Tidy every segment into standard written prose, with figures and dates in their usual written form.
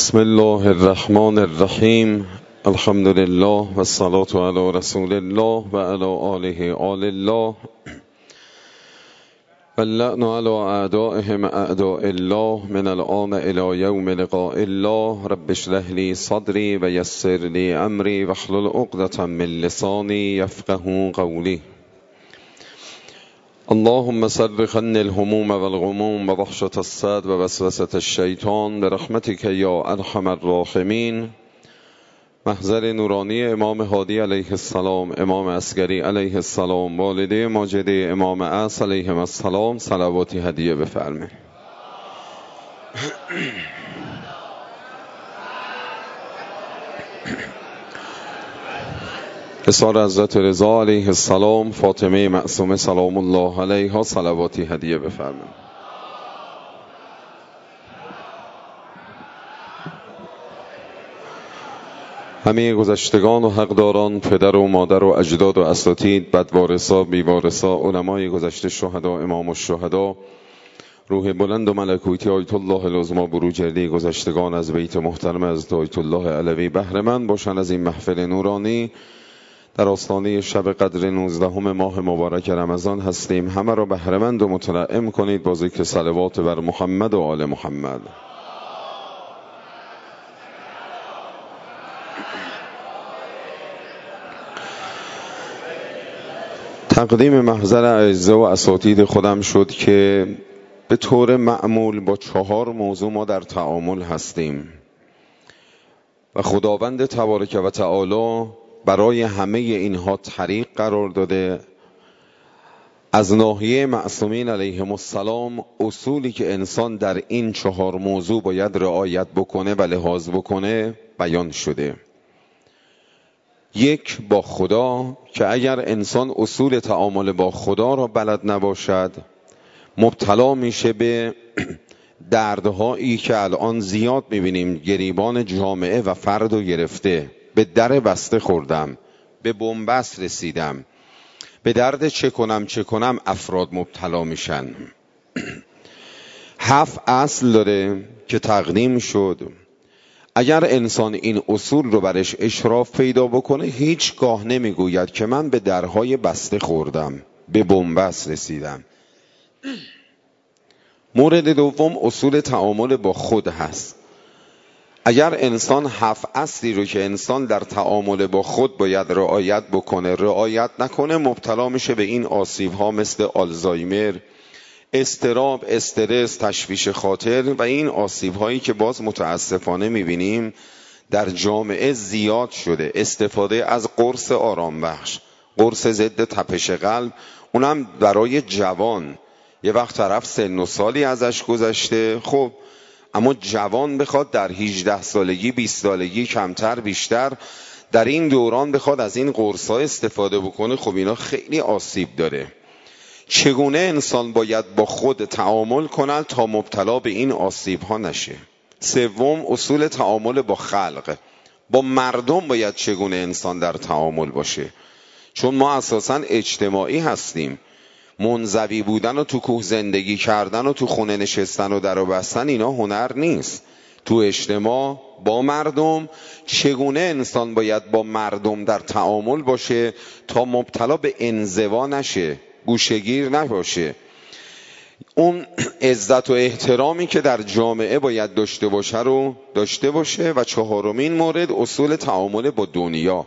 بسم الله الرحمن الرحیم. الحمد لله و الصلاة علی رسول الله و علی آله آل الله و اللعن علی اعدائهم اعداء الله من الآن الی یوم لقاء الله. رب اشرح لی صدری و یسر لی امری واحلل عقدة من لسانی یفقهوا قولی. اللهم صرف عني الهموم والغموم ووحشة الصدر ووسوسة الشیطان برحمتك یا ارحم الراحمین. محضر نورانی امام هادی علیه السلام، امام عسکری علیه السلام، والده ماجده امام عص علیهم السلام صلواتی هدیه بفرمایید. اصحار حضرت رضا علیه السلام، فاطمه معصومه سلام الله علیها صلواتی هدیه بفرمایید. همه گذشتگان و حقداران، پدر و مادر و اجداد و اساتید، بدوارثا بیوارثا، علمای گذشته، شهدا، امام الشهدا، روح بلند و ملکوتی آیت الله العظمی بروجردی گذشتگان از بیت محترم از آیت الله علوی بهره مند باشند از این محفل نورانی. در آستانه شب قدر 19 ماه مبارک رمضان هستیم. همه را بهره مند و متنعم کنید با ذکر صلوات بر محمد و آل محمد. تقدیم محضر اعزا و اساتید خودم شد که به طور معمول با 4 موضوع ما در تعامل هستیم و خداوند تبارک و تعالی برای همه اینها طریق قرار داده. از ناحیه معصومین علیهم السلام اصولی که انسان در این 4 موضوع باید رعایت بکنه و لحاظ بکنه بیان شده. 1 با خدا، که اگر انسان اصول تعامل با خدا را بلد نباشد مبتلا میشه به دردهایی که الان زیاد میبینیم. گریبان جامعه و فرد رو گرفته، به در بسته خوردم، به بنبست رسیدم، به درد چه کنم افراد مبتلا میشن. 7 اصل داره که تقدیم شد. اگر انسان این اصول رو برش اشراف پیدا بکنه هیچگاه نمیگوید که من به درهای بسته خوردم، به بنبست رسیدم. مورد دوم اصول تعامل با خود هست. اگر انسان 7 اصلی رو که انسان در تعامل با خود باید رعایت بکنه رعایت نکنه مبتلا میشه به این آسیب ها مثل آلزایمر، اضطراب، استرس، تشویش خاطر و این آسیب هایی که باز متاسفانه میبینیم در جامعه زیاد شده. استفاده از قرص آرام بخش، قرص ضد تپش قلب، اونم برای جوان. یه وقت طرف سن و سالی ازش گذشته، خب اما جوان بخواد در 18 سالگی 20 سالگی کمتر بیشتر در این دوران بخواد از این قرص‌ها استفاده بکنه، خب اینا خیلی آسیب داره. چگونه انسان باید با خود تعامل کنه تا مبتلا به این آسیب‌ها نشه؟ 3 اصول تعامل با خلق. با مردم باید چگونه انسان در تعامل باشه؟ چون ما اساساً اجتماعی هستیم. منزوی بودن و تو کوه زندگی کردن و تو خونه نشستن و در و بستن اینا هنر نیست. تو اجتماع با مردم چگونه انسان باید با مردم در تعامل باشه تا مبتلا به انزوا نشه، گوشه‌گیر نباشه. اون عزت و احترامی که در جامعه باید داشته باشه رو داشته باشه. و 4مین مورد اصول تعامل با دنیا.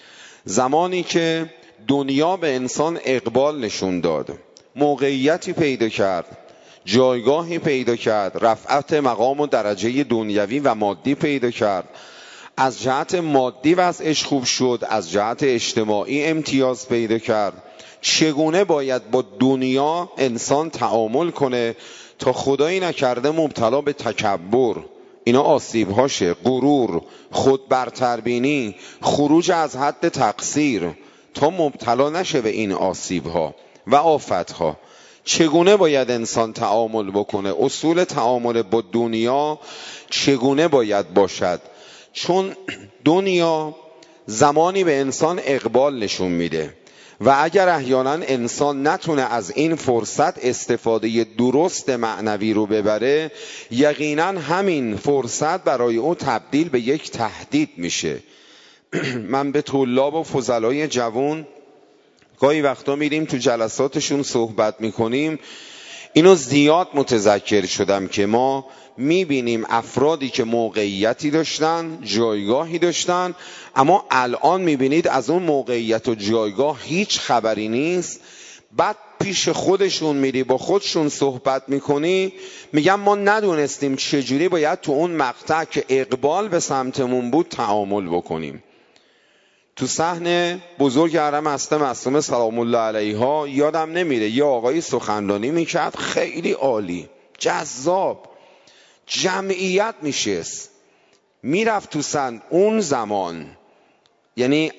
زمانی که دنیا به انسان اقبال نشون داد، موقعیتی پیدا کرد، جایگاهی پیدا کرد، رفعت مقام و درجه دنیوی و مادی پیدا کرد، از جهت مادی وضعش خوب شد، از جهت اجتماعی امتیاز پیدا کرد، چگونه باید با دنیا انسان تعامل کنه تا خدایی نکرده مبتلا به تکبر، اینا آسیب هاشه، غرور، خود برتربینی، خروج از حد تقصیر، تا مبتلا نشه به این آسیب ها و آفت ها. چگونه باید انسان تعامل بکنه؟ اصول تعامل با دنیا چگونه باید باشد؟ چون دنیا زمانی به انسان اقبال نشون میده و اگر احیانا انسان نتونه از این فرصت استفاده درست معنوی رو ببره، یقینا همین فرصت برای او تبدیل به یک تهدید میشه. من به طلاب و فضلای جوان گاهی وقتا میریم تو جلساتشون صحبت میکنیم، اینو زیاد متذکر شدم که ما میبینیم افرادی که موقعیتی داشتن، جایگاهی داشتن، اما الان میبینید از اون موقعیت و جایگاه هیچ خبری نیست. بعد پیش خودشون میری با خودشون صحبت میکنی، میگن ما ندونستیم چجوری باید تو اون مقطع که اقبال به سمتمون بود تعامل بکنیم. تو صحن بزرگ حرم هست معصومه سلام الله علیها یادم نمیره یه آقایی سخنرانی میکرد خیلی عالی، جذاب، جمعیت میشست، میرفت تو صحن. اون زمان یعنی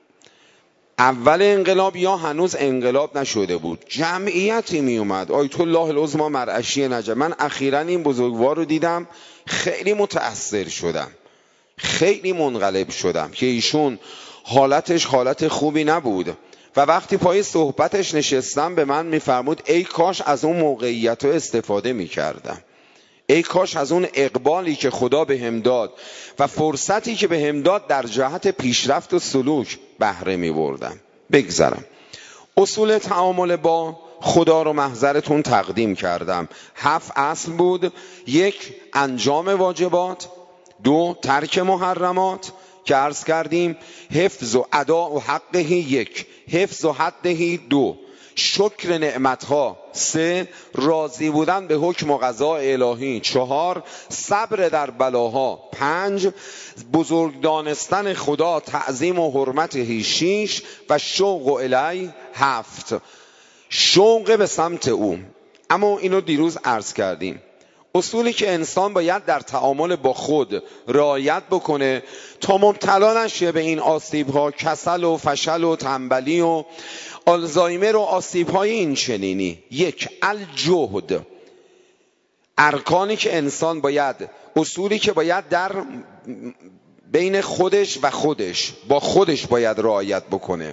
اول انقلاب یا هنوز انقلاب نشده بود، جمعیتی میومد. آیت الله العظمی مرعشی نجف، من اخیراً این بزرگوار رو دیدم، خیلی متأثر شدم، خیلی منقلب شدم که ایشون حالتش حالت خوبی نبود و وقتی پای صحبتش نشستم به من میفرمود ای کاش از اون موقعیت رو استفاده میکردم، ای کاش از اون اقبالی که خدا بهم داد و فرصتی که بهم داد در جهت پیشرفت و سلوک بهره میبردم. بگذرم. اصول تعامل با خدا رو محضرتون تقدیم کردم. 7 اصل بود. 1 انجام واجبات، 2 ترک محرمات که عرض کردیم، حفظ و ادا و حقه 1، حفظ و حده 2، شکر نعمتها 3، راضی بودن به حکم و قضاء الهی 4، صبر در بلاها 5، بزرگ دانستن خدا تعظیم و حرمت 6 و شوق الی 7، شوق به سمت او. اما اینو دیروز عرض کردیم، اصولی که انسان باید در تعامل با خود رعایت بکنه تا مبتلا نشه به این آسیب‌ها، کسل و فشل و تنبلی و آلزایمر و آسیب‌های این چنینی. 1 الجهد، ارکانی که انسان باید، اصولی که باید در بین خودش و خودش با خودش باید رعایت بکنه،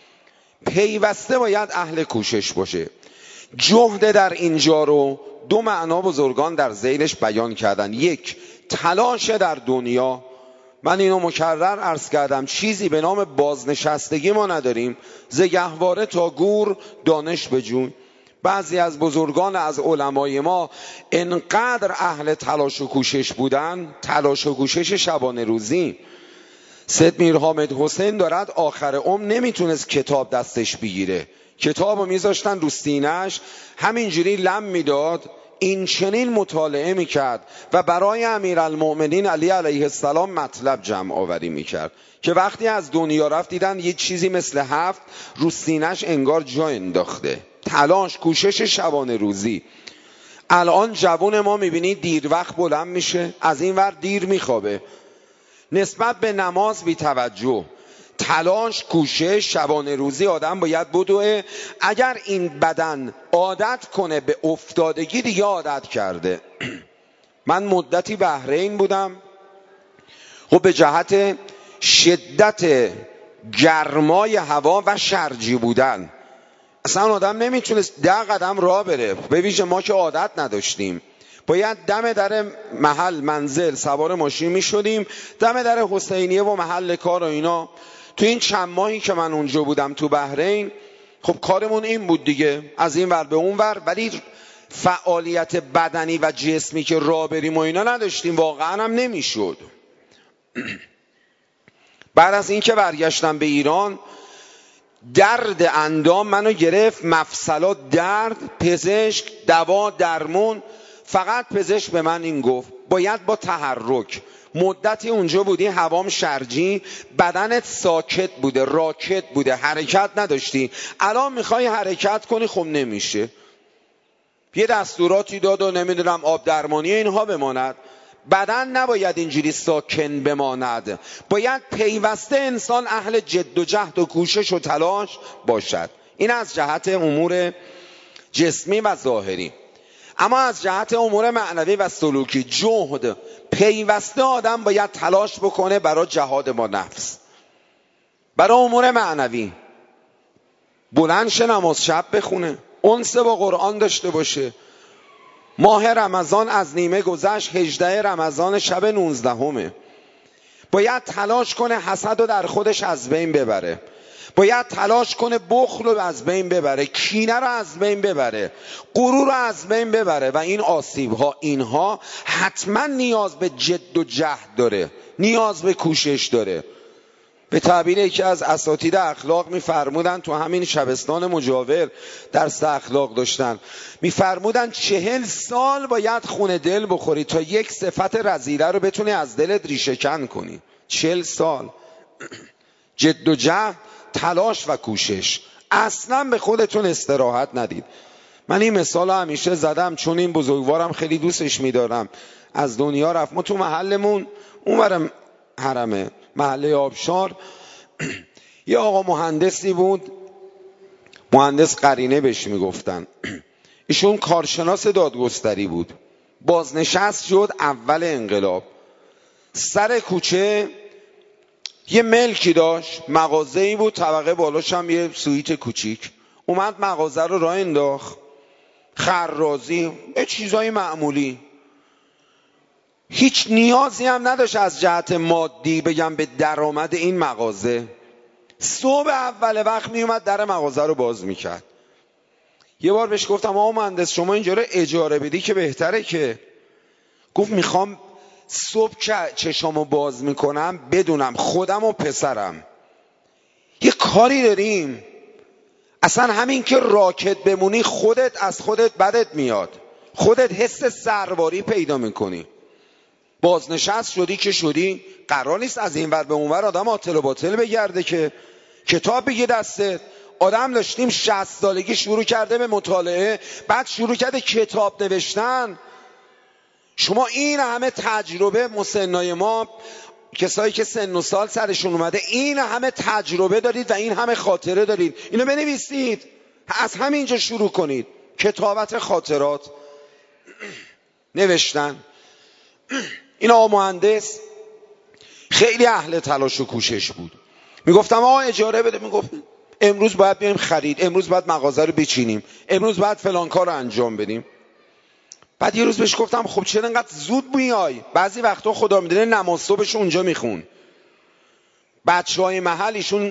پیوسته باید اهل کوشش باشه. جهد در اینجا رو 2 معنا بزرگان در ذیلش بیان کردن. 1 تلاش در دنیا، من اینو مکرر عرض کردم، چیزی به نام بازنشستگی ما نداریم، ز گهواره تا گور دانش بجوی. بعضی از بزرگان از علمای ما انقدر اهل تلاش و کوشش بودن، تلاش و کوشش شبانه روزی. سید میر حامد حسین دارد آخر عمر نمیتونست کتاب دستش بگیره، کتاب رو میذاشتن رو سینه‌اش، همینجوری لم میداد، این چنین مطالعه میکرد و برای امیرالمؤمنین علی علیه السلام مطلب جمع آوری میکرد که وقتی از دنیا رفت دیدن یه چیزی مثل 7 رو سینه‌اش انگار جا انداخته. تلاش، کوشش شبانه روزی. الان جوان ما میبینید دیر وقت بلند میشه، از این ور دیر میخوابه، نسبت به نماز بی توجه. تلاش، کوشش، شبانه روزی آدم باید بدوه. اگر این بدن عادت کنه به افتادگی دیگه عادت کرده. من مدتی بحرین بودم، خب به جهت شدت گرمای هوا و شرجی بودن اصلا آدم نمیتونست 10 قدم راه بره، به ویژه ما که عادت نداشتیم. باید دم در محل منزل سوار ماشین میشدیم، دم در حسینیه و محل کار و اینا. تو این چند ماهی که من اونجا بودم تو بحرین، خب کارمون این بود دیگه، از این ور به اون ور، ولی فعالیت بدنی و جسمی که راه بریم و اینا نداشتیم، واقعا هم نمیشد. بعد از این که برگشتم به ایران، درد اندام منو گرفت، مفصلات درد، پزشک، دوا، درمون. فقط پزشک به من این گفت باید با تحرک. مدتی اونجا بودی، هوام شرجی، بدنت ساکت بوده، راکت بوده، حرکت نداشتی. الان میخوای حرکت کنی، خب نمیشه. یه دستوراتی داد و نمیدونم آب درمانی اینها بماند. بدن نباید اینجوری ساکن بماند، باید پیوسته انسان اهل جد و جهد و کوشش و تلاش باشد. این از جهت امور جسمی و ظاهری. اما از جهت امور معنوی و سلوکی، جهد، پیوسته آدم باید تلاش بکنه برای جهاد با نفس، برای امور معنوی. بلند شه نماز شب بخونه، انس با قرآن داشته باشه. ماه رمضان از نیمه گذشت، 18 رمضان شب 19. باید تلاش کنه حسد رو در خودش از بین ببره، باید تلاش کنه بخل رو از بین ببره، کینه رو از بین ببره، غرور رو از بین ببره. و این آسیب ها، اینها حتما نیاز به جد و جهد داره، نیاز به کوشش داره. به تعبیر یکی از اساتید اخلاق میفرمودن، تو همین شبستان مجاور درس اخلاق داشتن، میفرمودن 40 سال باید خون دل بخوری تا یک صفت رذیله رو بتونی از دلت ریشه کن کنی. 40 سال جد و جهد، تلاش و کوشش. اصلا به خودتون استراحت ندید. من این مثال همیشه زدم چون این بزرگوارم خیلی دوستش میدارم. از دنیا رفت. ما تو محلمون اونورم حرمه، محله آبشار، یه آقا مهندسی بود، مهندس قرینه بهش میگفتن. ایشون کارشناس دادگستری بود. بازنشست شد اول انقلاب. سر کوچه یه ملکی داشت، مغازه‌ای بود، طبقه بالاش هم یه سویت کوچیک. اومد مغازه رو راه انداخت، خرازی، یه چیزای معمولی. هیچ نیازی هم نداشت از جهت مادی بگم به درآمد این مغازه. صبح اول وقت می اومد در مغازه رو باز میکرد. یه بار بهش گفتم آقا مهندس شما اینجا رو اجاره بدی که بهتره که. گفت میخوام صبح که چشامو باز میکنم بدونم خودم و پسرم یه کاری داریم، اصلا همین که راکت بمونی خودت از خودت بدت میاد، خودت حس سرواری پیدا میکنی. بازنشست شدی که شدی، قرار نیست از این ور به اون ور آدم آتل و باطل بگرده که. کتاب بگی دستت. آدم داشتیم 60 سالگی شروع کرده به مطالعه، بعد شروع کرده کتاب نوشتن. شما این همه تجربه، مسنای ما، کسایی که سن و سال سرشون اومده، این همه تجربه دارید و این همه خاطره دارید، اینو بنویسید، از همینجا شروع کنید. کتابت خاطرات نوشتن. این آقا مهندس خیلی اهل تلاش و کوشش بود. میگفتم آقا اجاره بده، میگفت امروز باید بیایم خرید، امروز باید مغازه رو بچینیم، امروز باید فلان کار رو انجام بدیم. بعد یه روز بهش گفتم خب چرا انقدر زود میای؟ بعضی وقتا خدا میدونه نماز صبحش اونجا میخون. بچهای محل، ایشون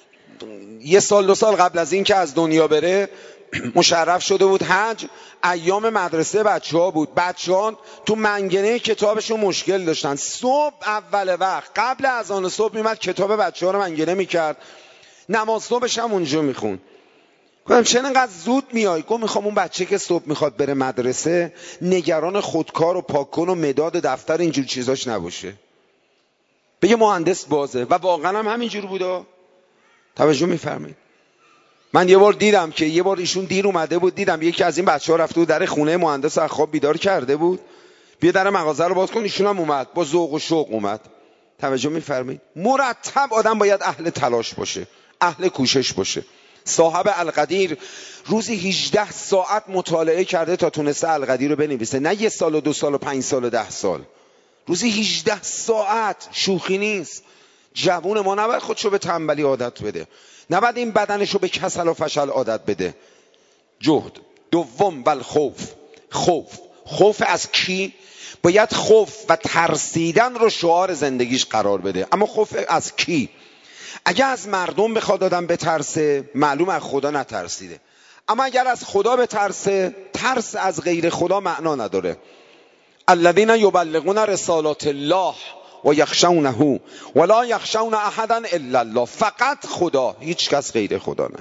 1 سال 2 سال قبل از این که از دنیا بره مشرف شده بود حج. ایام مدرسه بچه‌ها بود، بچه‌ها تو منگنه کتابشون مشکل داشتن. صبح اول وقت قبل از آن صبح میمد کتاب بچه‌ها رو منگنه میکرد، نماز صبحش هم اونجا میخون. گفتم چرا انقدر زود میای؟ گفت میخوام اون بچه که صبح میخواد بره مدرسه نگران خودکار و پاکن و مداد دفتر اینجور چیزاش نباشه، بگه مهندس بازه. و واقعا هم همینجور بوده. توجه میفرمایید؟ من یه بار دیدم که یه بار ایشون دیر اومده بود، دیدم یکی از این بچه‌ها رفته بود در خونه مهندس از خواب بیدار کرده بود، بیا در مغازه رو باز کن. ایشون هم اومد، با ذوق و شوق اومد. توجه میفرمایید؟ مرتب آدم باید اهل تلاش باشه، اهل کوشش باشه. صاحب القدیر روزی 18 ساعت مطالعه کرده تا تونسته القدیر رو بنویسه، نه 1 سال و 2 سال و 5 سال و 10 سال. روزی 18 ساعت، شوخی نیست. جوون ما نباید خودشو به تنبلی عادت بده، نباید این بدنشو به کسل و فشل عادت بده. جهد. دوم والخوف. خوف از کی؟ باید خوف و ترسیدن رو شعار زندگیش قرار بده. اما خوف از کی؟ اگر از مردم بخواد آدم بترسه، معلوم از خدا نترسیده. اما اگر از خدا بترسه، ترس از غیر خدا معنا نداره. الذین یبلغون رسالات الله و یخشونه ولا یخشون احدا الا الله. فقط خدا، هیچ کس غیر خدا نه.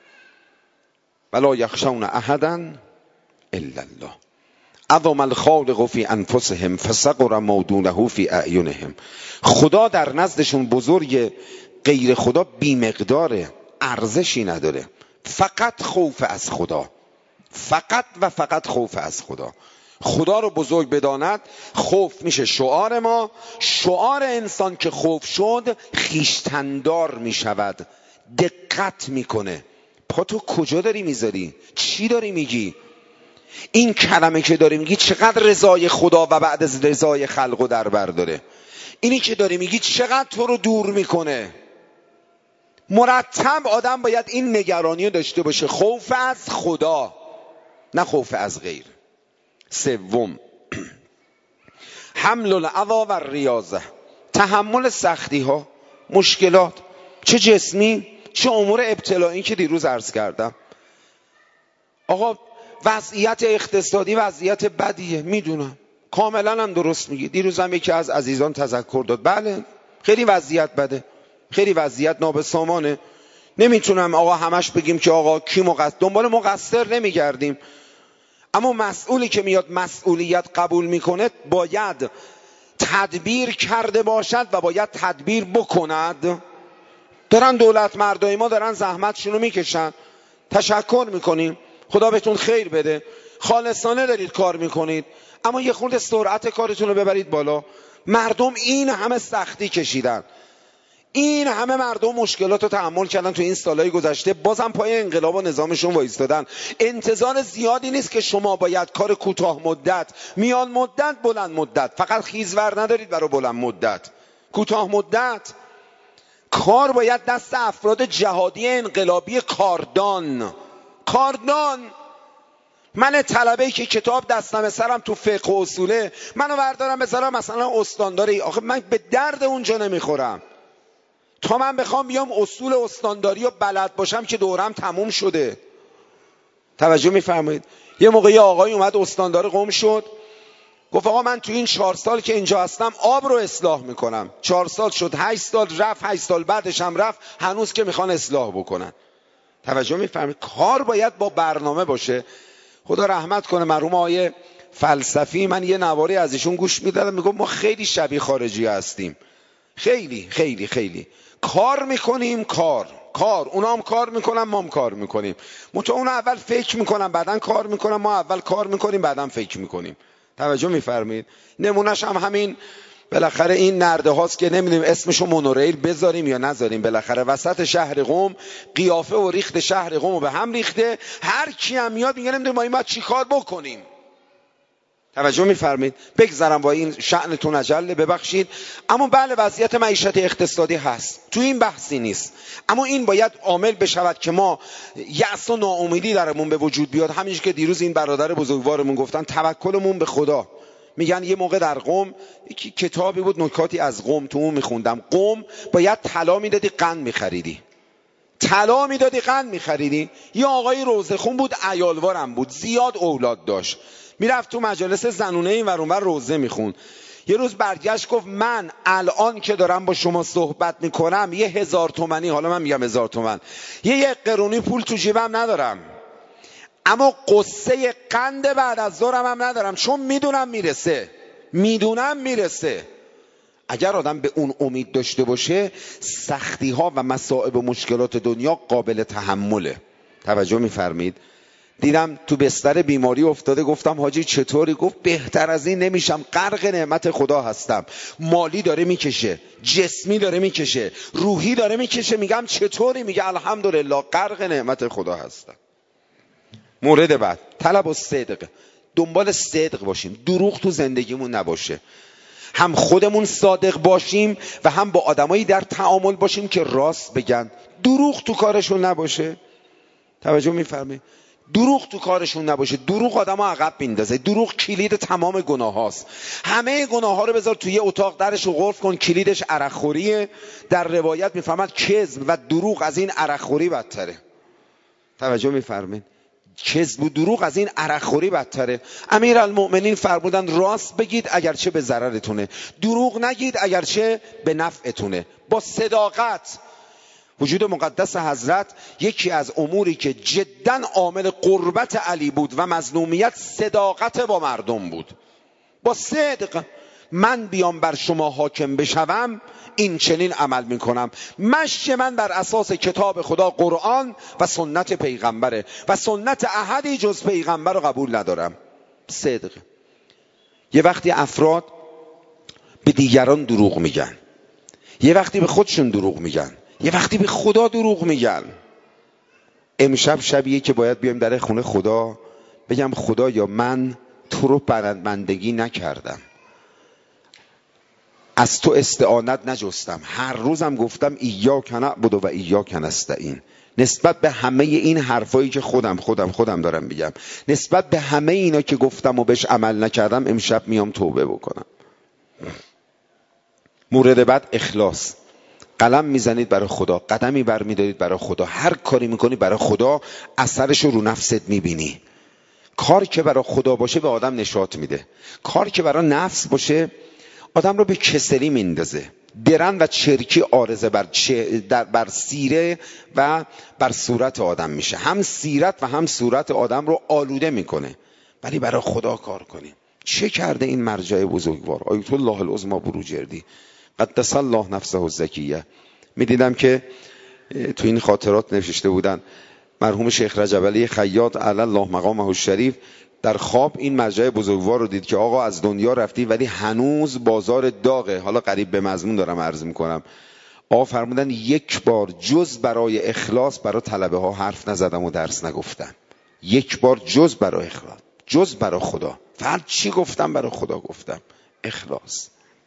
ولا یخشون احدا الا الله. عظم الخالق فی انفسهم فصغر ما دونه فی اعینهم. خدا در نزدشون بزرگ، غیر خدا بیمقداره، ارزشی نداره. فقط خوف از خدا، فقط و فقط خوف از خدا. خدا رو بزرگ بداند. خوف میشه شعار ما. شعار انسان که خوف شد خیشتندار میشود، دقت میکنه. پا تو کجا داری میذاری؟ چی داری میگی؟ این کلمه که داری میگی چقدر رضای خدا و بعد از رضای خلق و در بر داره؟ اینی که داری میگی چقدر تو رو دور میکنه؟ مرتب آدم باید این نگرانی رو داشته باشه، خوف از خدا نه خوف از غیر. سوم، حمل العذا و ریاضه، تحمل سختی ها، مشکلات، چه جسمی چه امور ابتلایی که دیروز عرض کردم. آقا وضعیت اقتصادی وضعیت بدیه، میدونم، کاملا هم درست میگی. دیروز هم یکی از عزیزان تذکر داد، بله خیلی وضعیت بده، خیلی وضعیت نابسامانه. نمیتونم آقا همش بگیم که آقا کی مقصر، دنبال مقصر نمیگردیم، اما مسئولی که میاد مسئولیت قبول میکنه باید تدبیر کرده باشد و باید تدبیر بکند. دارن دولت مردای ما دارن زحمتشونو میکشن، تشکر میکنیم، خدا بهتون خیر بده، خالصانه دارید کار میکنید، اما یه خورده سرعت کارتون رو ببرید بالا. مردم این همه سختی کشیدن، این همه مردم مشکلات رو تحمل کردن تو این سالهای گذشته، بازم پای انقلاب و نظامشون وایستادن. انتظار زیادی نیست که شما باید کار کوتاه مدت، میان مدت، بلند مدت، فقط خیزور ندارید برای بلند مدت، کوتاه مدت کار باید دست افراد جهادی انقلابی کاردان. من طلبه‌ای که کتاب دستم سرم تو فقه و اصوله، منو بردارم بذارم مثلا استانداری، آخه من به درد اونجا نمیخورم. تا من بخوام بیام اصول استانداری و بلد باشم که دورم تموم شده. توجه میفرمایید؟ یه موقعی آقای اومد استاندار قم شد، گفت آقا من تو این 4 سال که اینجا هستم آب رو اصلاح میکنم. 4 سال شد، 8 سال رفت، 8 سال بعدش هم رفت، هنوز که میخوان اصلاح بکنن. توجه میفرمایید؟ کار باید با برنامه باشه. خدا رحمت کنه مرحوم آقای فلسفی، من یه نواری از ایشون گوش میدادم، میگفت ما خیلی شبیه خارجی هستیم، خیلی خیلی خیلی کار میکنیم، کار اونا هم کار میکنن، ما هم کار میکنیم، اونا اول فکر میکنن بعدن کار میکنن، ما اول کار میکنیم بعدن فکر میکنیم. توجه میفرمایید؟ نمونهش هم همین بالاخره این نرده هاست که نمیدونیم اسمشو مونوریل بذاریم یا نذاریم. بالاخره وسط شهر قم قیافه و ریخت شهر قم رو به هم ریخته، هر کی هم میاد میگه نمیدونیم ما این باید چی کار بکنیم. توجه میفرمایید؟ بگذارم با این شأنتون عجله، ببخشید. اما بله وضعیت معیشت اقتصادی هست، تو این بحثی نیست، اما این باید عامل بشود که ما یأس و ناامیدی درمون به وجود بیاد. همینش که دیروز این برادر بزرگوارمون گفتن توکلمون به خدا. میگن یه موقع در قم یکی کتابی بود نکاتی از قم تو اون میخوندم، قم باید طلا میدادی قند میخریدی، طلا میدادی قند میخریدی. یه آقای روزه خون بود، عیالوارم بود، زیاد اولاد داشت، میرفت تو مجالس زنونه این ور اون ور روزه میخوند. یه روز برگشت گفت من الان که دارم با شما صحبت میکنم 1000 تومانی، حالا من میگم 1000 تومن، یه قرونی پول تو جیبم ندارم، اما قصه قند بعد از ظهرم هم ندارم، چون میدونم میرسه. اگر آدم به اون امید داشته باشه سختی ها و مصائب و مشکلات دنیا قابل تحمله. توجه میفرمید؟ دیدم تو بستر بیماری افتاده، گفتم حاجی چطوری؟ گفت بهتر از این نمیشم، غرق نعمت خدا هستم، مالی داره میکشه، جسمی داره میکشه، روحی داره میکشه. میگم چطوری؟ میگه الحمدلله غرق نعمت خدا هستم. مورد بعد، طلب الصدق، دنبال صدق باشیم، دروغ تو زندگیمون نباشه، هم خودمون صادق باشیم و هم با آدمایی در تعامل باشیم که راست بگن، دروغ تو کارشون نباشه. توجه میفرمایید؟ دروغ تو کارشون نباشه. دروغ آدمو عقب میندازه، دروغ کلید تمام گناه هاست. همه گناه ها رو بذار توی اتاق، درش رو قفل کن، کلیدش عرق خوریه. در روایت میفهمد کذب و دروغ از این عرق خوری بدتره. توجه میفرمایید؟ کذب و دروغ از این عرق خوری بدتره. امیرالمؤمنین فرمودن راست بگید اگرچه به ضررتونه، دروغ نگید اگرچه به نفعتونه. با صداقت. وجود مقدس حضرت یکی از اموری که جدا عامل قربت علی بود و مظلومیت، صداقت با مردم بود. با صدق من بیام بر شما حاکم بشوم این چنین عمل میکنم، مشی من بر اساس کتاب خدا قرآن و سنت پیغمبره و سنت احدی جز پیغمبر رو قبول ندارم. صدق. یه وقتی افراد به دیگران دروغ میگن، یه وقتی به خودشون دروغ میگن، یه وقتی به خدا دروغ میگن. امشب شبیه که باید بیایم در خونه خدا بگم خدا یا من تو رو برندمندگی نکردم، از تو استعانت نجستم، هر روزم گفتم ایاک نعبد و ایاک نستعین. نسبت به همه این حرفایی که خودم دارم میگم، نسبت به همه اینا که گفتم و بهش عمل نکردم، امشب میام توبه بکنم. مورد بعد اخلاص. قلم میزنید برای خدا، قدمی برمیدارید برای خدا، هر کاری میکنی برای خدا، اثرش رو نفست میبینی. کار که برای خدا باشه به آدم نشاط میده، کار که برای نفس باشه آدم رو به کسلی میندازه. درن و چرکی عارضه بر سیره و بر صورت آدم میشه، هم سیرت و هم صورت آدم رو آلوده میکنه. ولی برای خدا کار کنیم. چه کرده این مرجع بزرگوار آیت الله العظمی بروجردی قدس الله نفسه الزکیه؟ میدیدم که تو این خاطرات نوشته بودن مرحوم شیخ رجب علی خیاط علی الله مقامه الشریف در خواب این مرجع بزرگوار رو دید که آقا از دنیا رفتی ولی هنوز بازار داغه. حالا قریب به مضمون دارم عرض میکنم. آقا فرمودن یک بار جز برای اخلاص برای طلبه ها حرف نزدم و درس نگفتم. یک بار جز برای اخلاص، جز برای خدا. فقط چی گفتم؟ برای خدا گفتم. اخلاص.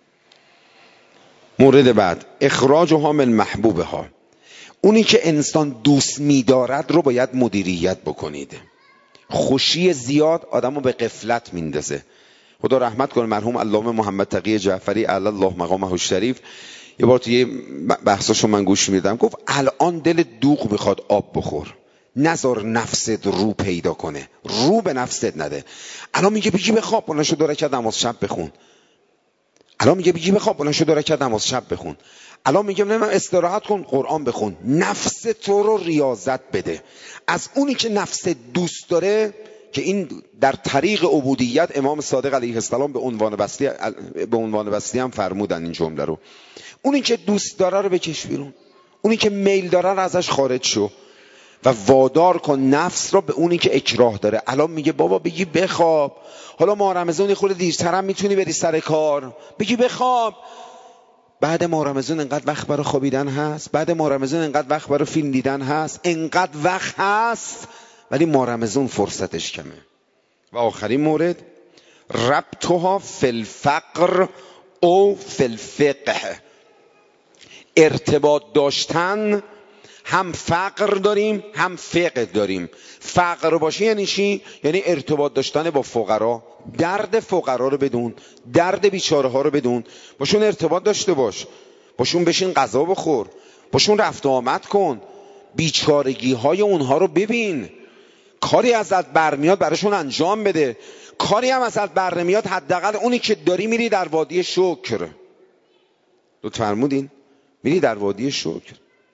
مورد بعد اخراجها من محبوبها. اونی که انسان دوست می‌دارد رو باید مدیریت بکنید. خوشی زیاد آدمو به غفلت میندازه. خدا رحمت کنه مرحوم علامه محمد تقی جعفری علی الله مقامه الشریف یه بار تو یه بحثاشو من گوش میدم، گفت الان دل دوغ میخواد آب بخور، نذار نفست رو پیدا کنه، رو به نفست نده. الان میگه بگی بخواب بلند شو 2 رکعت نماز شب بخون. الان میگه بگی بخواب بلند شو 2 رکعت نماز شب بخون. الان میگم نه استراحت کن قرآن بخون. نفس تو رو ریاضت بده. از اونی که نفس دوست داره، که این در طریق عبودیت امام صادق علیه السلام به عنوان بستی هم فرمودن این جمله رو. اونی که دوست داره رو بکش بیرون، اونی که میل داره رو ازش خارج شو و وادار کن نفس رو به اونی که اکراه داره. الان میگه بابا بگی بخواب، حالا ماه رمضان خود دیرترم میتونی بری سر کار، بگی بخواب. بعد ماه رمضان انقدر وقت برای خوابیدن هست، بعد ماه رمضان انقدر وقت برای فیلم دیدن هست، انقدر وقت هست، ولی ماه رمضان فرصتش کمه. و آخرین مورد ربطها فی الفقر او فی الفقه. ارتباط داشتن، هم فقر داریم هم فقه داریم. فقر باشه یعنی چی؟ یعنی ارتباط داشتن با فقرا، درد فقرا رو بدون، درد بیچاره ها رو بدون، باشون ارتباط داشته باش، باشون بشین غذا بخور، باشون رفت و آمد کن، بیچارگی های اونها رو ببین، کاری ازت برمیاد براشون انجام بده. کاری هم ازت بر نمیاد حداقل اونی که داری میری در وادی شکر. لطف فرمودین؟ میری در وادی شکر.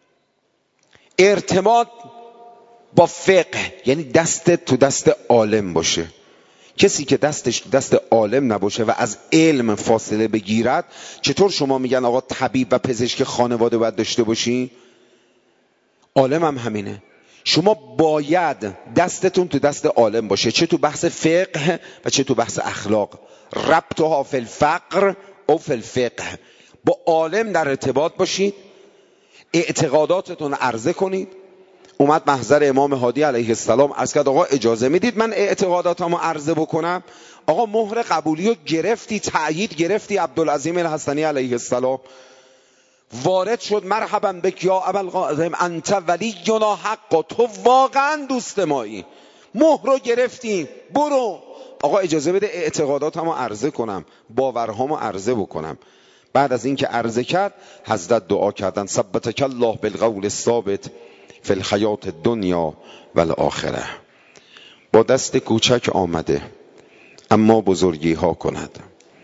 ارتباط با فقه یعنی دستت تو دست عالم باشه. کسی که دستش تو دست عالم نباشه و از علم فاصله بگیرد، چطور شما میگن آقا طبیب و پزشک خانواده باید داشته باشی؟ عالم هم همینه. شما باید دستتون تو دست عالم باشه، چه تو بحث فقه و چه تو بحث اخلاق. ربطها فی الفقر او فی الفقه. با عالم در ارتباط باشید، اعتقاداتتون عرضه کنید. اومد محضر امام هادی علیه السلام عرض کرد آقا اجازه میدید من اعتقاداتمو عرضه بکنم؟ آقا مهر قبولی رو گرفتی، تأیید گرفتی. عبدالعظیم الحسنی علیه السلام وارد شد، مرحبا بک یا ابوالقاسم انت ولینا حق، تو واقعا دوست مایی، مهر رو گرفتی، برو. آقا اجازه بده اعتقاداتمو عرضه کنم، باورهامو عرضه بکنم. بعد از اینکه عرضه کرد حضرت دعا کردن ثبتک الله بالقول الثابت فی الحیات الدنیا و الاخره. با دست کوچک آمده اما بزرگی ها کند،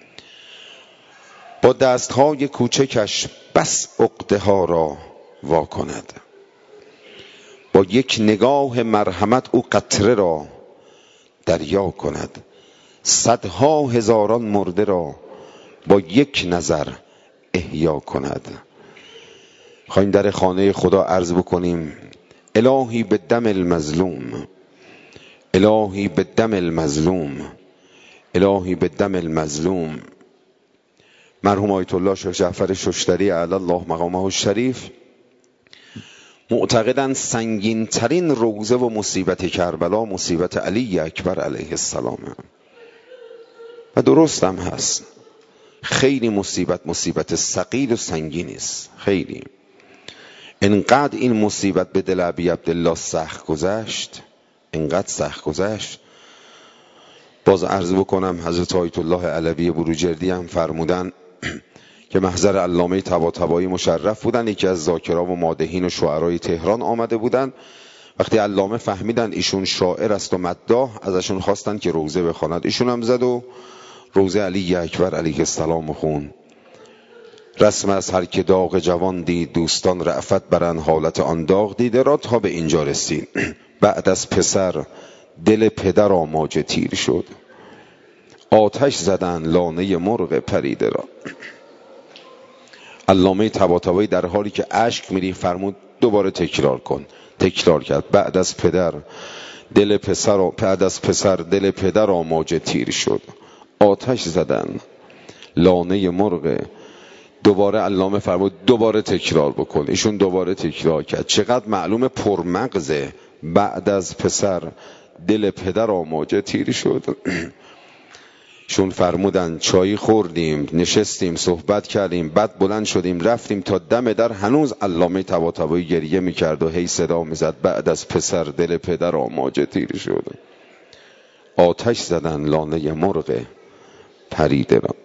با دستهای کوچکش بس عقده ها را وا کند. با یک نگاه مرحمت او قطره را دریا کند. صدها هزاران مرده را با یک نظر احیا کند. خواهیم در خانه خدا عرض بکنیم الهی به دم المظلوم، الهی به دم المظلوم، الهی به دم المظلوم. مرحوم آیت الله شیخ جعفر ششتری علی الله مقامه الشریف معتقدن سنگین ترین روزه و مصیبت کربلا مصیبت علی اکبر علیه السلام. و درست هم هست. خیلی مصیبت ثقیل و سنگینی است. خیلی انقدر این مصیبت به دل ابی عبدالله سخت گذشت، انقدر سخت گذشت. باز عرض بکنم حضرت آیت الله علوی بروجردی هم فرمودن که محضر علامه طباطبایی مشرف بودن، یکی از ذاکران و مادحین و شعرای تهران آمده بودن. وقتی علامه فهمیدن ایشون شاعر است و مداح، ازشون خواستن که روضه بخواند. ایشون هم زد و روضه علی اکبر علیه السلام خون. رسم از هر که داغ جوان دید، دوستان رأفت برن حالت آن داغ دیده را. تا به اینجا رسید. بعد از پسر دل پدر آماج تیر شد، آتش زدن لانه مرغ پریده را. علامه طباطبایی در حالی که اشک میریخت فرمود دوباره تکرار کن. تکرار کرد. بعد از پسر دل پدر آماج تیر شد، آتش زدن لانه مرغ. دوباره علامه فرمود دوباره تکرار بکن. ایشون دوباره تکرار کرد. چقدر معلومه پرمغزه. بعد از پسر دل پدر آماج تیر شد. شون فرمودن چایی خوردیم، نشستیم، صحبت کردیم، بعد بلند شدیم رفتیم تا دم در. هنوز علامه طباطبایی گریه میکرد و هی صدا میزد بعد از پسر دل پدر آماج تیر شد، آتش زدن لانه مرغ پریده را.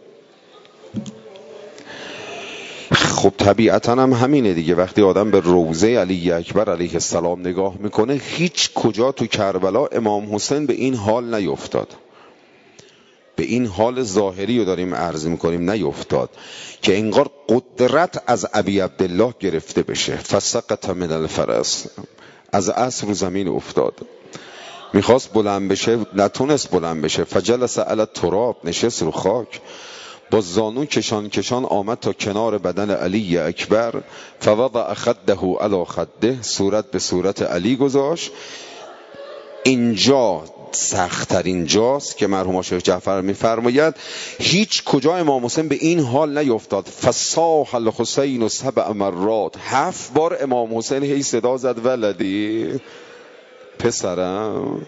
خب طبیعتا هم همینه دیگه. وقتی آدم به روضه علی اکبر علیه السلام نگاه میکنه، هیچ کجا تو کربلا امام حسین به این حال نیفتاد. به این حال ظاهری رو داریم عرض میکنیم نیفتاد که انگار قدرت از ابی عبدالله گرفته بشه. فسقط من الفرس، از اسب رو زمین افتاد. میخواست بلند بشه نتونست بلند بشه. فجلس علی التراب، نشست رو خاک. با زانو کشان آمد تا کنار بدن علی اکبر. فوضع خده علی خده، صورت به صورت علی گذاشت. اینجا سخت‌ترین جاست که مرحوم شیخ جعفر می‌فرماید هیچ کجا امام حسین به این حال نیفتاد. فصاح الحسین 7 مرات، 7 بار امام حسین هی صدا زد ولدی، پسرم.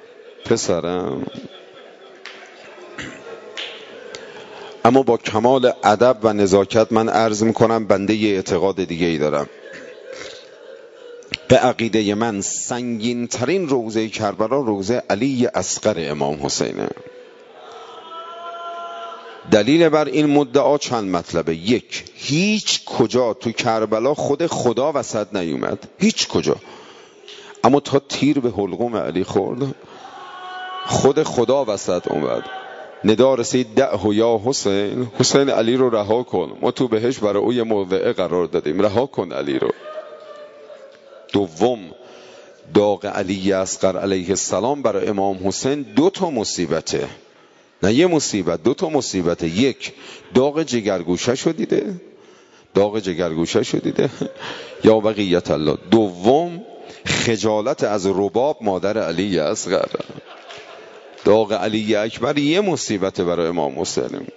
اما با کمال ادب و نزاکت من عرض میکنم بنده یه اعتقاد دیگه ای دارم. به عقیده من سنگین ترین روضه کربلا روضه علی اصغر امام حسینه. دلیل بر این مدعا چند مطلبه. یک، هیچ کجا تو کربلا خود خدا وسط نیومد، هیچ کجا. اما تا تیر به حلقوم علی خورد خود خدا وسط اومد. ندا رسید دعه یا حسین، حسین علی رو رها کن، ما تو بهش برای او یه موضعه قرار دادیم، رها کن علی رو. دوم، داغ علی اصغر علیه السلام برای امام حسین 2 تا مصیبته، نه یه مصیبت، 2 تا مصیبته. یک، داغ جگرگوشه شو دیده یا بقیت الله. دوم، خجالت از رباب مادر علی اصغر. داغ علی اکبر یه مصیبت برای امام حسین،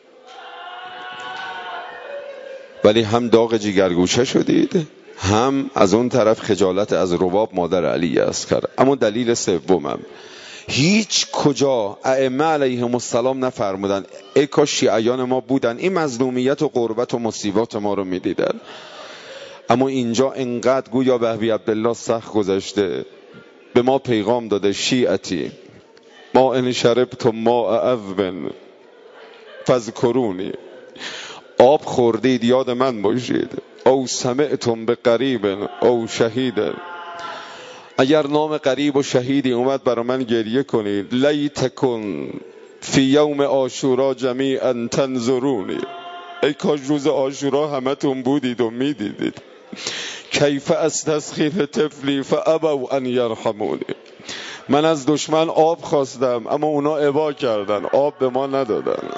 ولی هم داغ جگرگوشه شدید، هم از اون طرف خجالت از رباب مادر علی اصغر. اما دلیل سومم، هیچ کجا ائمه علیهم السلام نفرمودن ای کاش شیعیان ما بودن این مظلومیت و غربت و مصیبات ما رو میدیدن. اما اینجا انقدر گویا به ابی عبدالله سخت گذشته، به ما پیغام داده شیعتی ما ان شربتم ماء عذب فاذکرونی، آب خوردید یاد من باشید. او سمعتم به قریب او شهید، اگر نام قریب و شهیدی اومد برای من گریه کنید. لیتکن فی یوم عاشورا جمیعا تنظرونی، ای کاش روز عاشورا همتون بودید و میدیدید. کیف استسقی طفلی فابوا ان یرحمونی، من از دشمن آب خواستم اما اونا ابا کردن، آب به ما ندادن.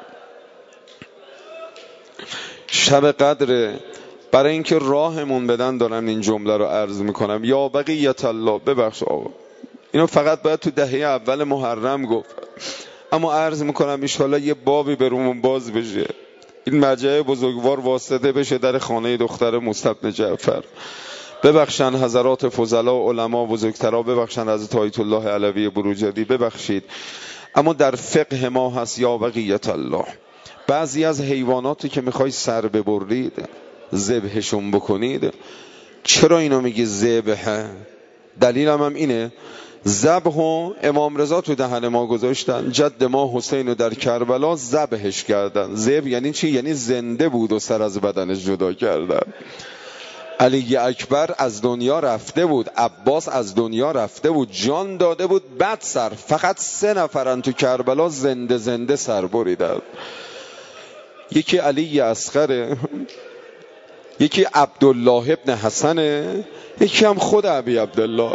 شب قدر، برای اینکه راهمون بدن دارم این جمله رو عرض میکنم. یا بقیت الله، ببخش آقا اینو فقط باید تو دهه اول محرم گفت، اما عرض میکنم انشالله یه بابی به رومون باز بشه، این مرجع بزرگوار واسطه بشه در خانه دختر موسی بن جعفر. ببخشن حضرات فضلا و علما بزرگترا، ببخشن حضرت آیت الله علوی بروجردی، ببخشید. اما در فقه ما هست یا بقیت الله، بعضی از حیواناتی که میخوای سر ببرید ذبحشون بکنید، چرا اینو میگی ذبح؟ دلیلم هم اینه، ذبح و امام رضا تو دهن ما گذاشتن، جد ما حسین رو در کربلا ذبحش کردن. ذبح یعنی چی؟ یعنی زنده بود و سر از بدنش جدا کردن. علی اکبر از دنیا رفته بود، عباس از دنیا رفته بود، جان داده بود، بعد سر. فقط 3 نفرن تو کربلا زنده سر بریدن. یکی علی اصغره، یکی عبدالله ابن حسنه، یکی هم خود ابی عبدالله.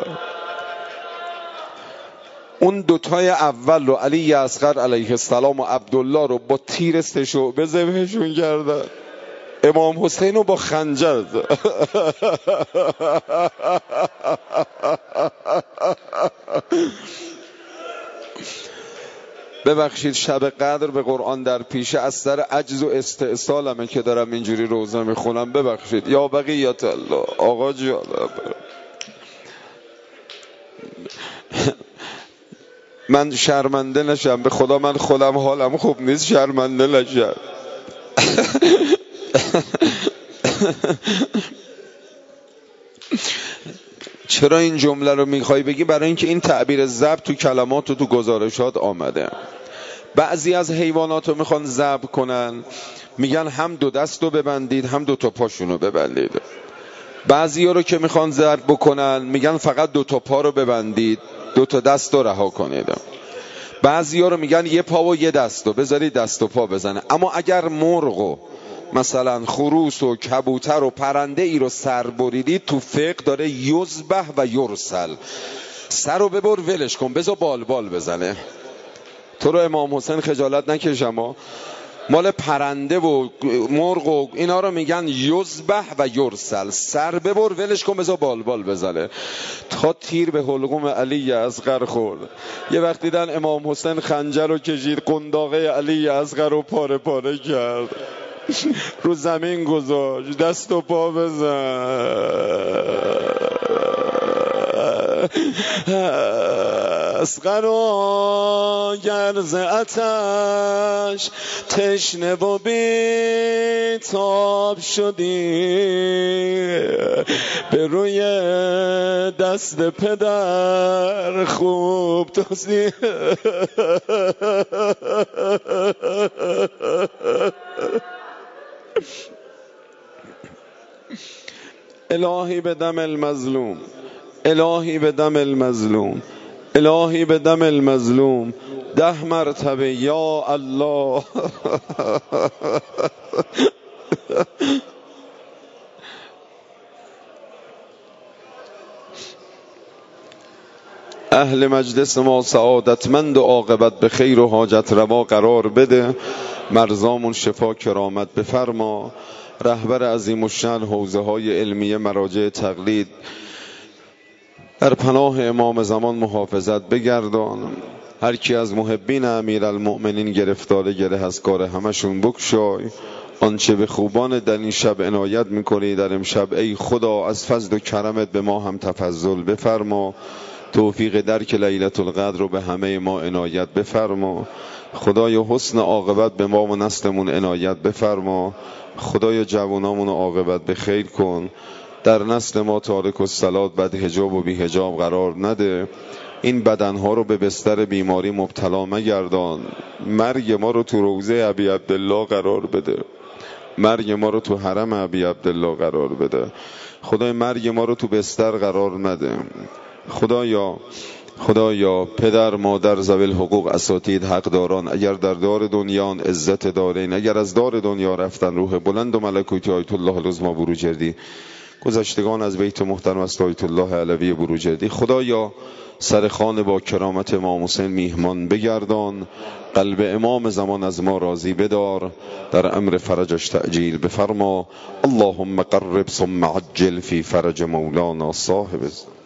اون دوتای اول رو، علی اصغر علیه السلام و عبدالله رو با تیر 3 شعبه ذبحشون کردن. امام حسین رو با خنجر ببخشید شب قدر به قرآن در پیشه، از سر عجز و استئصالمه که دارم اینجوری روزه میخونم، ببخشید. یا بقیت الله آقا جان، من شرمنده نشم، به خدا من خودم حالم خوب نیست، شرمنده نشم. چرا این جمله رو میخوای بگی؟ برای اینکه این تعبیر ذبح تو کلمات و تو گزارشات آمده. بعضی از حیوانات رو میخوان ذبح کنن، میگن هم 2 دست رو ببندید هم 2 تا پاشون رو ببندید. بعضی ها رو که میخوان ذبح بکنن میگن فقط 2 تا پا رو ببندید، 2 تا دست رو رها کنید. بعضی ها رو میگن 1 پا و 1 دست رو بذارید دست و پا بزنه. اما اگر مرغ و مثلا خروس و کبوتر و پرنده ای رو سر بریدید، تو فقه داره یذبح و یرسل. سر رو ببر ولش کن، بذار بال بزنه. تو رو امام حسین خجالت نکشم، مال پرنده و مرغ و اینا رو میگن یذبح و یرسل. سر ببر ولش کن، بذار بال بزنه. تا تیر به حلقوم علی اصغر خورد. یه وقت دیدن امام حسین خنجر رو کشید، قنداقه علی اصغر رو پاره کرد، رو زمین گذاشت، دست و پا بزن. اصغر گرز آتش تشنه و بیتاب شدی، به روی دست پدر خوب توزی. الهی به دم المظلوم، الهی به دم المظلوم، الهی به دم المظلوم 10 مرتبه یا الله. اهل مجلس ما سعادتمند و عاقبت به خیر و حاجت روا قرار بده. مرزامون شفا کرامت بفرما. رهبر عظیم الشأن حوزه های علمیه مراجع تقلید در پناه امام زمان محافظت بگردان. هر کی از محبین امیرالمؤمنین گرفتار گره از کار همشون بکشای. آنچه به خوبان در این شب عنایت میکنی در امشب، ای خدا از فضل و کرمت به ما هم تفضل بفرما. توفیق درک لیلة القدر رو به همه ما عنایت بفرما. خدای حسن عاقبت به ما و نسلمون عنایت بفرما. خدای جوانامون عاقبت به خیر کن. در نسل ما تارک الصلاة بد حجاب و بی حجاب قرار نده. این بدنها رو به بستر بیماری مبتلا مگردان. مرگ ما رو تو روضه ابی عبدالله قرار بده. مرگ ما رو تو حرم ابی عبدالله قرار بده. خدای مرگ ما رو تو بستر قرار نده. خدایا پدر مادر ذوی الحقوق اساتید حقداران اگر در دار دنیان عزت دارین، اگر از دار دنیا رفتن روح بلند و ملکوتی آیت الله العظمی بروجردی، گذشتگان از بیت محترم است آیت الله علوی بروجردی، خدایا سرخوان با کرامت امام حسین میهمان بگردان. قلب امام زمان از ما راضی بدار. در امر فرجش تعجیل بفرما. اللهم قرب ثم عجل فی فرج مولانا صاحب